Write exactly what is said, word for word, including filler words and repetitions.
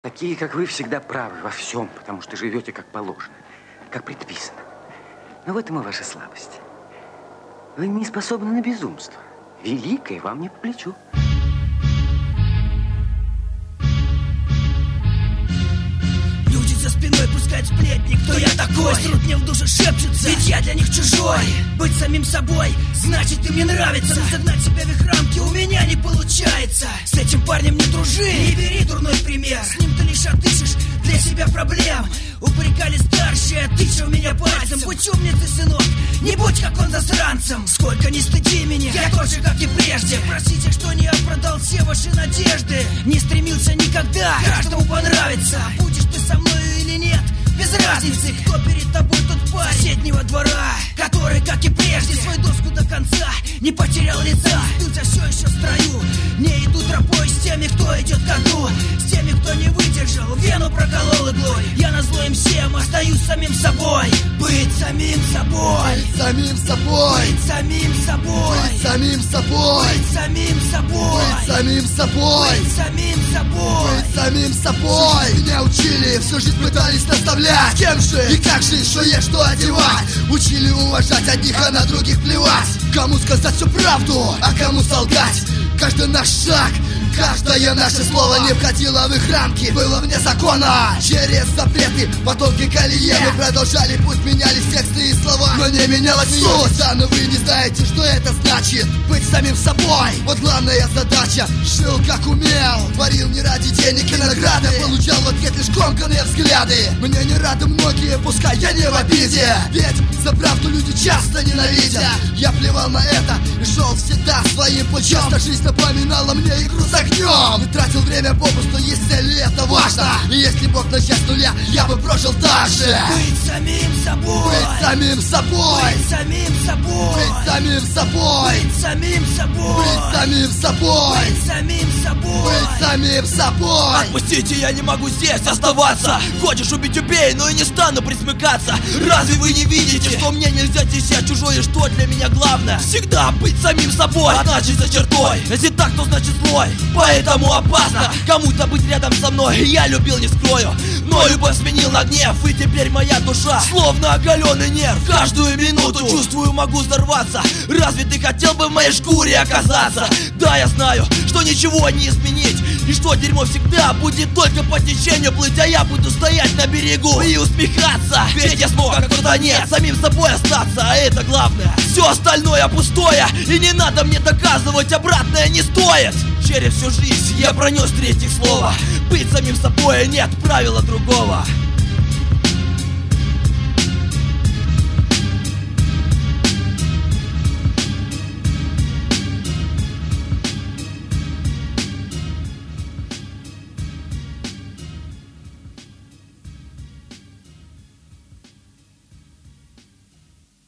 Такие, как вы, всегда правы во всем, потому что живете как положено, как предписано. Но в этом и ваша слабость. Вы не способны на безумство. Великое вам не по плечу. Люди за спиной пускают сплетни, кто я такой? Срут мне в душу, шепчутся, ведь я для них чужой. Быть самим собой, значит ты мне нравится. Но загнать себя в их рамки у меня не получается. С этим парнем не дружи, не бери дурной пример. С ним ты лишь отыщешь для себя проблем. Упрекали старшие, тыча в меня пальцем. Будь умницей, сынок, не будь как он засранцем. Сколько не стыди меня, я тоже, как и прежде. Простите, что не оправдал все ваши надежды. Не стремился никогда каждому понравиться. Будешь ты со мною или нет, без разницы. Кто перед тобой, тот парень соседнего двора, который, как и прежде, свою доску до конца не потерял лица. Ты все еще в строю, не иду тропой с теми, кто идет ко дну. С теми, кто не выдержал, вену проколол иглой. Я назло им всем остаюсь самим собой. Быть самим собой, быть самим собой, быть самим собой, быть самим собой, быть самим собой, быть самим собой, быть самим собой, быть самим собой. Всю жизнь меня учили, всю жизнь пытались наставлять. Кем же и как жить, что есть, что одевать. Учили уважать одних, а на других плевать. Кому сказать всю правду, а кому солгать. Каждый наш шаг, каждое наше слово не входило в их рамки, было вне закона. Через запреты, по тонкой колее мы продолжали, пусть менялись тексты и слова, но не менялась суть. Да, но вы не знаете, что это значит быть самим собой. Вот главная задача, жил как умел, творил не ради денег и награды, получал в ответ лишь комканные взгляды. Мне не рады многие, пускай я не в обиде, ведь за правду люди часто ненавидят. Я плевал на это и шел всегда своим путем. Жизнь напоминала мне игру с огнем. И тратил время попусту, если это важно. И если Бог начать с нуля, я бы прожил так же. Быть самим собой, быть самим собой, быть самим собой, быть самим собой, быть самим собой, быть самим собой, быть самим собой, быть самим собой. Отпустите, я не могу здесь оставаться. Хочешь убить, убей, но и не стану присмыкаться. Разве вы не видите, что мне нельзя тесять чужое, что для меня главное? Всегда быть самим собой, а значит за чертой. Если так, то значит злой. Поэтому опасно кому-то быть рядом со мной. Я любил, не скрою, но любовь сменил на гнев. И теперь моя душа словно оголенный нерв. Каждую минуту чувствую, могу взорваться. Разве ты хотел бы в моей шкуре оказаться? Да, я знаю, что ничего не изменить, и что дерьмо всегда будет только по течению плыть. А я буду стоять на берегу и усмехаться. Ведь я смог, а кто-то нет, самим собой остаться. А это главное, все остальное пустое. И не надо мне доказывать, обратное не стоит. Через всю жизнь я пронес третьих слова. Быть самим собой, нет правила другого.